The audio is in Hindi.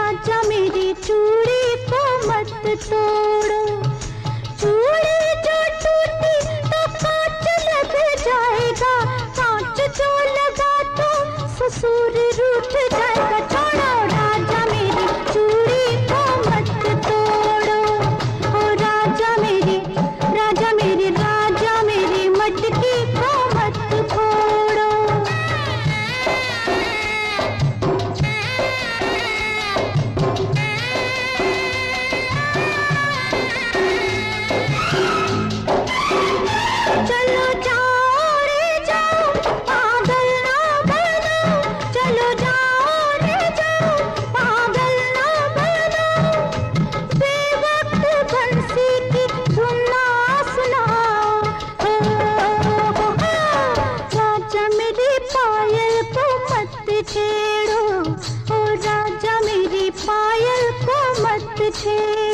राजा मेरी चूड़ी को मत तोड़ो, चूड़ी जो टूटी तो कांच लग जाएगा, कांच जो लगा तो ससुर रूठ जाएगा। छोड़ो राजा मेरी चूड़ी को मत तोड़ो, ओ राजा मेरी मटकी को मत फोड़ो। चलो जाओ रे जाओ, पागल ना बनो, चलो जाओ रे जाओ, पागल ना बनो, बेवक्त बंसी की धुन ना सुनाओ। राजा मेरी पायल को मत छेड़ो, ओ राजा मेरी पायल को मत छेड़ो।